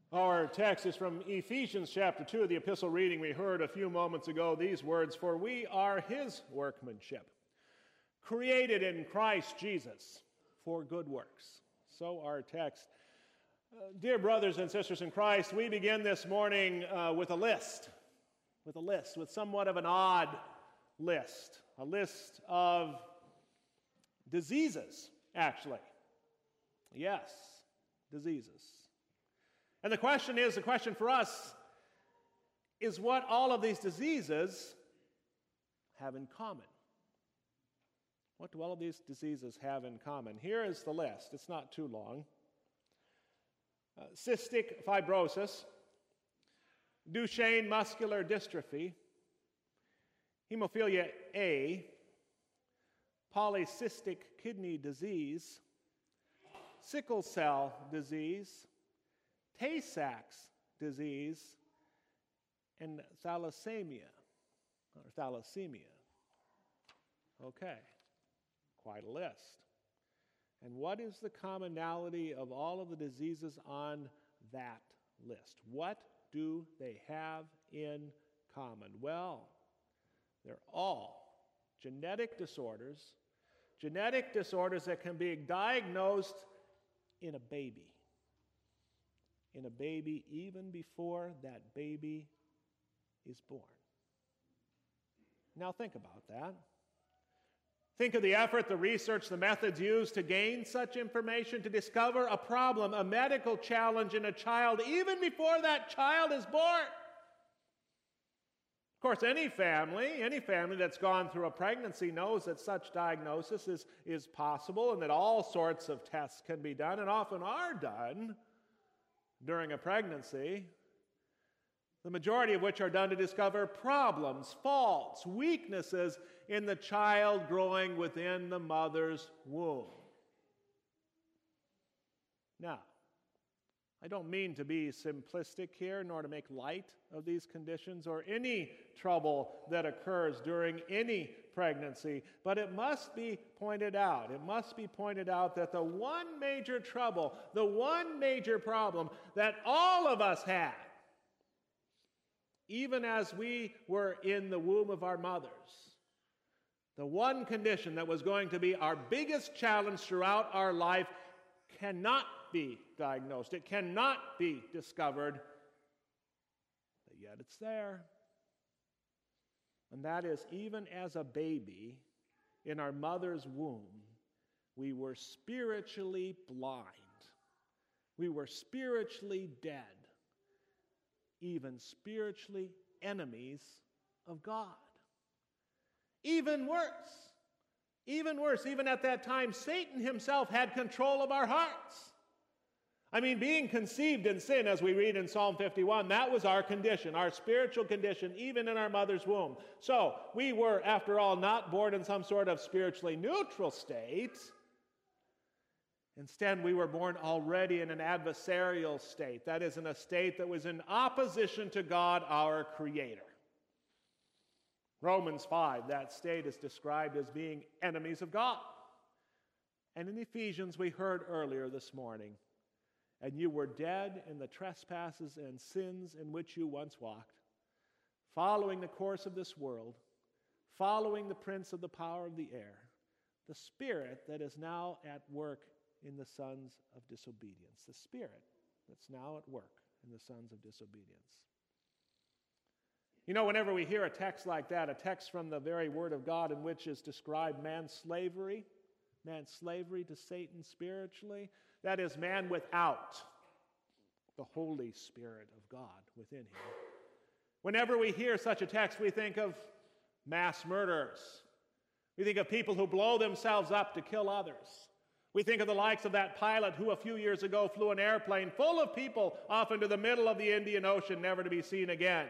Our text is from Ephesians chapter 2, the epistle reading we heard a few moments ago, these words, "For we are his workmanship, created in Christ Jesus for good works." So our text. Dear brothers and sisters in Christ, we begin this morning with somewhat of an odd list, a list of diseases, actually. Yes, diseases. And the question for us is what all of these diseases have in common. What do all of these diseases have in common? Here is the list. It's not too long. Cystic fibrosis, Duchenne muscular dystrophy, hemophilia A, polycystic kidney disease, sickle cell disease, Tay-Sachs disease, and thalassemia. Okay, quite a list. And what is the commonality of all of the diseases on that list? What do they have in common? Well, they're all genetic disorders that can be diagnosed in a baby. Even before that baby is born. Now think about that. Think of the effort, the research, the methods used to gain such information, to discover a problem, a medical challenge in a child, even before that child is born. Of course, any family that's gone through a pregnancy knows that such diagnosis is possible and that all sorts of tests can be done and often are done during a pregnancy, the majority of which are done to discover problems, faults, weaknesses in the child growing within the mother's womb. Now, I don't mean to be simplistic here, nor to make light of these conditions or any trouble that occurs during any pregnancy, but it must be pointed out that the one major trouble, the one major problem that all of us had, even as we were in the womb of our mothers, the one condition that was going to be our biggest challenge throughout our life cannot be diagnosed. It cannot be discovered, but yet it's there. And that is, even as a baby in our mother's womb, we were spiritually blind. We were spiritually dead, even spiritually enemies of God. Even worse, even at that time, Satan himself had control of our hearts. I mean, being conceived in sin, as we read in Psalm 51, that was our condition, our spiritual condition, even in our mother's womb. So we were, after all, not born in some sort of spiritually neutral state. Instead, we were born already in an adversarial state. That is, in a state that was in opposition to God, our Creator. Romans 5, that state is described as being enemies of God. And in Ephesians, we heard earlier this morning, "And you were dead in the trespasses and sins in which you once walked, following the course of this world, following the prince of the power of the air, the spirit that is now at work in the sons of disobedience." The spirit that's now at work in the sons of disobedience. You know, whenever we hear a text like that, a text from the very Word of God in which is described man's slavery to Satan spiritually, that is, man without the Holy Spirit of God within him. Whenever we hear such a text, we think of mass murderers. We think of people who blow themselves up to kill others. We think of the likes of that pilot who a few years ago flew an airplane full of people off into the middle of the Indian Ocean, never to be seen again.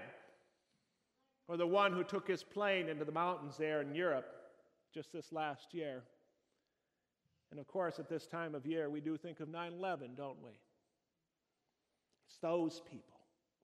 Or the one who took his plane into the mountains there in Europe just this last year. And of course, at this time of year, we do think of 9/11, don't we? It's those people,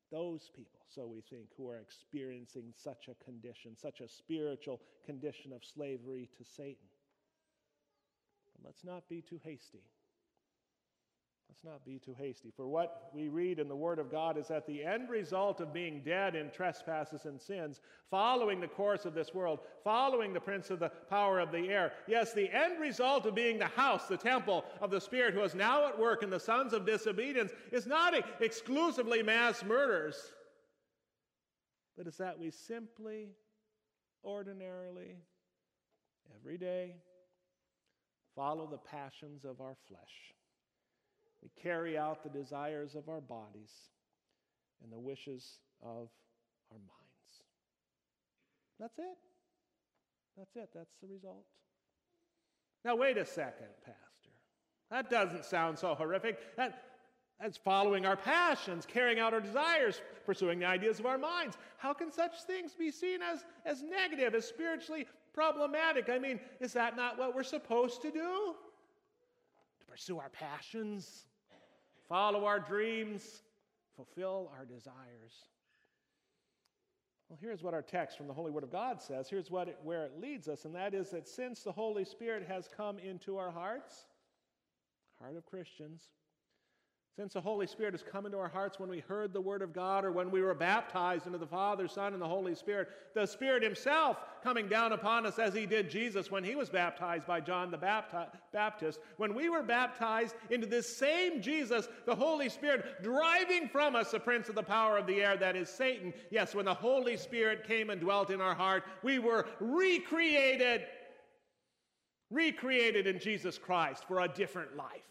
so we think, who are experiencing such a condition, such a spiritual condition of slavery to Satan. But let's not be too hasty. Let's not be too hasty. For what we read in the Word of God is that the end result of being dead in trespasses and sins, following the course of this world, following the prince of the power of the air, yes, the end result of being the house, the temple of the Spirit who is now at work in the sons of disobedience is not exclusively mass murders, but is that we simply, ordinarily, every day, follow the passions of our flesh. We carry out the desires of our bodies and the wishes of our minds. That's it. That's it. That's the result. Now, wait a second, Pastor. That doesn't sound so horrific. That's following our passions, carrying out our desires, pursuing the ideas of our minds. How can such things be seen as negative, as spiritually problematic? I mean, is that not what we're supposed to do? To pursue our passions, follow our dreams, fulfill our desires. Well, here's what our text from the Holy Word of God says. Here's where it leads us, and that is that since the Holy Spirit has come into our hearts, heart of Christians, since the Holy Spirit has come into our hearts when we heard the Word of God or when we were baptized into the Father, Son, and the Holy Spirit, the Spirit Himself coming down upon us as He did Jesus when He was baptized by John the Baptist, when we were baptized into this same Jesus, the Holy Spirit driving from us the prince of the power of the air, that is Satan. Yes, when the Holy Spirit came and dwelt in our heart, we were recreated in Jesus Christ for a different life,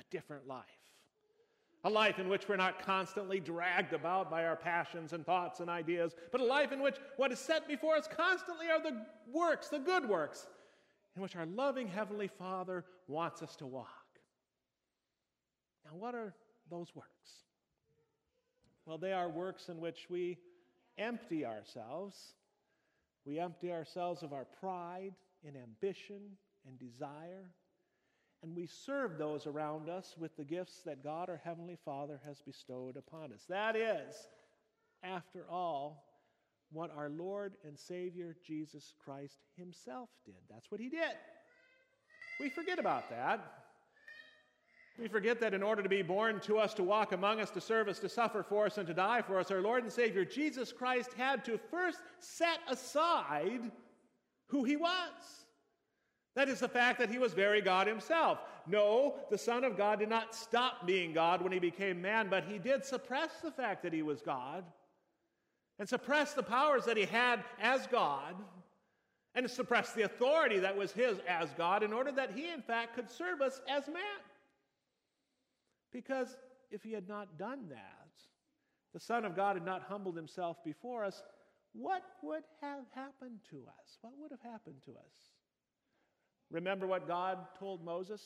a life in which we're not constantly dragged about by our passions and thoughts and ideas, but a life in which what is set before us constantly are the works, the good works, in which our loving Heavenly Father wants us to walk. Now, what are those works? Well, they are works in which we empty ourselves. We empty ourselves of our pride and ambition and desire, and we serve those around us with the gifts that God, our Heavenly Father, has bestowed upon us. That is, after all, what our Lord and Savior Jesus Christ Himself did. That's what He did. We forget about that. We forget that in order to be born to us, to walk among us, to serve us, to suffer for us, and to die for us, our Lord and Savior Jesus Christ had to first set aside who He was. That is the fact that He was very God Himself. No, the Son of God did not stop being God when He became man, but He did suppress the fact that He was God and suppress the powers that He had as God and suppress the authority that was His as God in order that He, in fact, could serve us as man. Because if He had not done that, the Son of God had not humbled Himself before us, what would have happened to us? What would have happened to us? Remember what God told Moses?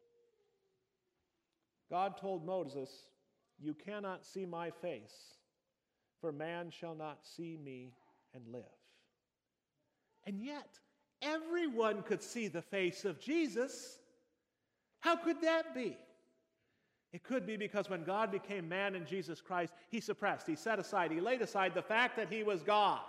God told Moses, "You cannot see my face, for man shall not see me and live." And yet, everyone could see the face of Jesus. How could that be? It could be because when God became man in Jesus Christ, He suppressed, He set aside, He laid aside the fact that He was God.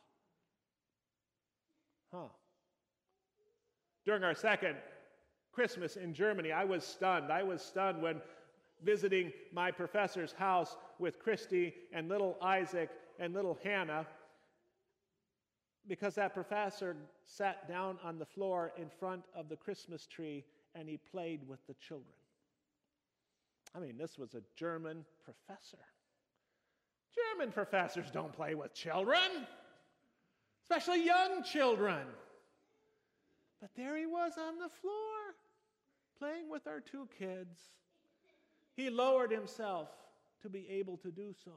During our second Christmas in Germany, I was stunned. I was stunned when visiting my professor's house with Christy and little Isaac and little Hannah, because that professor sat down on the floor in front of the Christmas tree and he played with the children. I mean, this was a German professor. German professors don't play with children, especially young children. But there he was on the floor, playing with our two kids. He lowered Himself to be able to do so.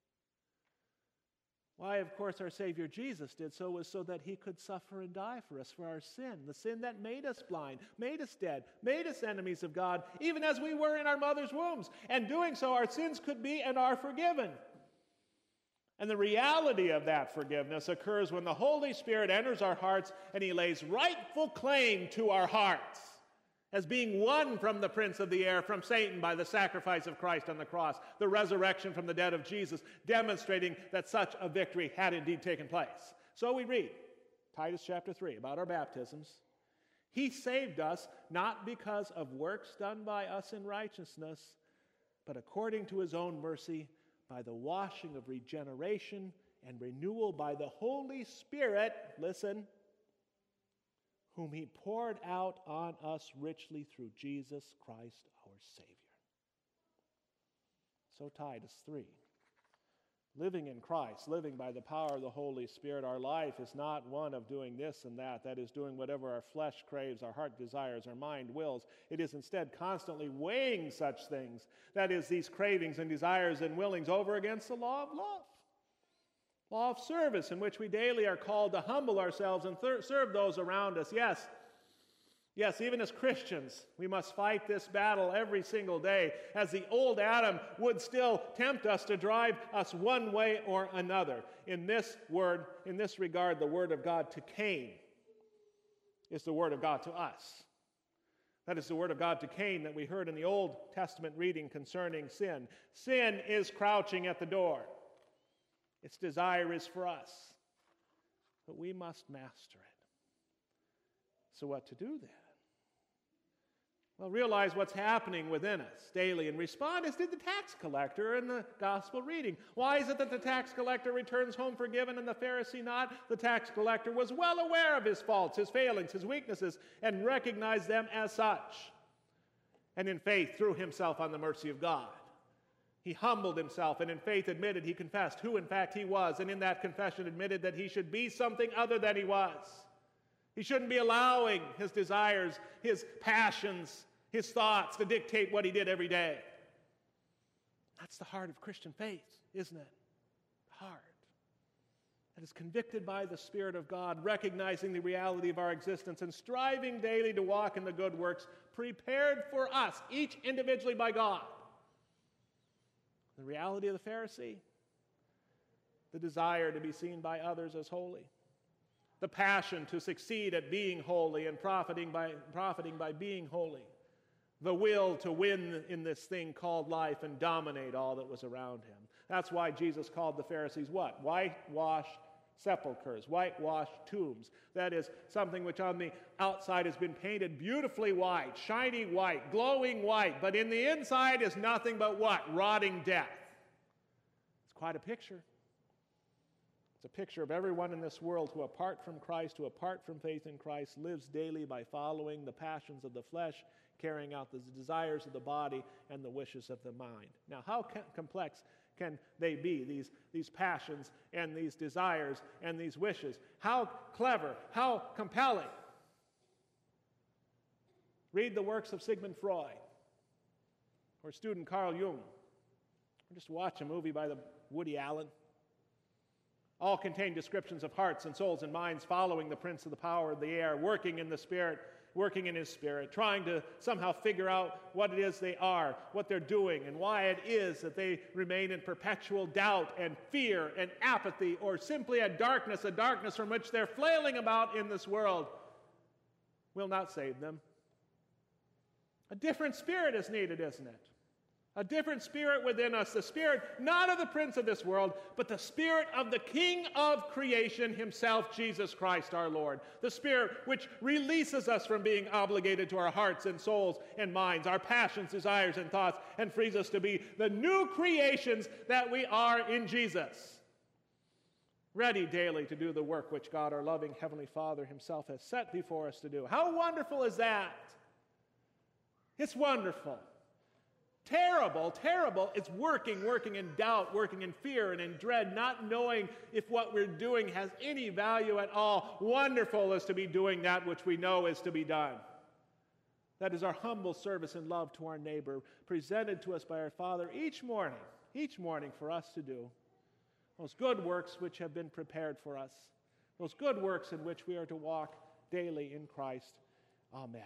Why, of course, our Savior Jesus did so was so that He could suffer and die for us, for our sin, the sin that made us blind, made us dead, made us enemies of God, even as we were in our mother's wombs. And doing so, our sins could be and are forgiven. And the reality of that forgiveness occurs when the Holy Spirit enters our hearts and He lays rightful claim to our hearts as being won from the prince of the air, from Satan, by the sacrifice of Christ on the cross, the resurrection from the dead of Jesus, demonstrating that such a victory had indeed taken place. So we read, Titus chapter 3, about our baptisms. He saved us not because of works done by us in righteousness, but according to his own mercy, by the washing of regeneration and renewal by the Holy Spirit, listen, whom he poured out on us richly through Jesus Christ our Savior. So Titus 3. Living in Christ, living by the power of the Holy Spirit, our life is not one of doing this and that is doing whatever our flesh craves, our heart desires, our mind wills. It is instead constantly weighing such things, that is, these cravings and desires and willings, over against the law of love. Law of service, in which we daily are called to humble ourselves and serve those around us. Yes, even as Christians, we must fight this battle every single day, as the old Adam would still tempt us to drive us one way or another. In this regard, the word of God to Cain is the word of God to us. That is the word of God to Cain that we heard in the Old Testament reading concerning sin. Sin is crouching at the door. Its desire is for us, but we must master it. So what to do then? Well, realize what's happening within us daily and respond as did the tax collector in the gospel reading. Why is it that the tax collector returns home forgiven and the Pharisee not? The tax collector was well aware of his faults, his failings, his weaknesses, and recognized them as such. And in faith threw himself on the mercy of God. He humbled himself and in faith admitted, he confessed who in fact he was, and in that confession admitted that he should be something other than he was. He shouldn't be allowing his desires, his passions, his thoughts to dictate what he did every day. That's the heart of Christian faith, isn't it? The heart that is convicted by the Spirit of God, recognizing the reality of our existence and striving daily to walk in the good works prepared for us, each individually by God. The reality of the Pharisee, the desire to be seen by others as holy. The passion to succeed at being holy and profiting by being holy. The will to win in this thing called life and dominate all that was around him. That's why Jesus called the Pharisees what? Whitewashed sepulchres, whitewashed tombs. That is something which on the outside has been painted beautifully white, shiny white, glowing white, but in the inside is nothing but what? Rotting death. It's quite a picture. It's a picture of everyone in this world who, apart from Christ, who, apart from faith in Christ, lives daily by following the passions of the flesh, carrying out the desires of the body and the wishes of the mind. Now, how complex can they be, these passions and these desires and these wishes? How clever, how compelling. Read the works of Sigmund Freud or student Carl Jung, or just watch a movie by Woody Allen. All contain descriptions of hearts and souls and minds following the prince of the power of the air, working in the Spirit, working in his Spirit, trying to somehow figure out what it is they are, what they're doing, and why it is that they remain in perpetual doubt and fear and apathy, or simply a darkness from which they're flailing about in this world, will not save them. A different spirit is needed, isn't it? A different spirit within us, the spirit not of the prince of this world, but the spirit of the King of creation himself, Jesus Christ our Lord. The spirit which releases us from being obligated to our hearts and souls and minds, our passions, desires, and thoughts, and frees us to be the new creations that we are in Jesus. Ready daily to do the work which God, our loving Heavenly Father himself has set before us to do. How wonderful is that? It's wonderful. Terrible. It's working in doubt, working in fear and in dread, not knowing if what we're doing has any value at all. Wonderful is to be doing that which we know is to be done. That is our humble service and love to our neighbor, presented to us by our Father each morning for us to do. Those good works which have been prepared for us, those good works in which we are to walk daily in Christ. Amen.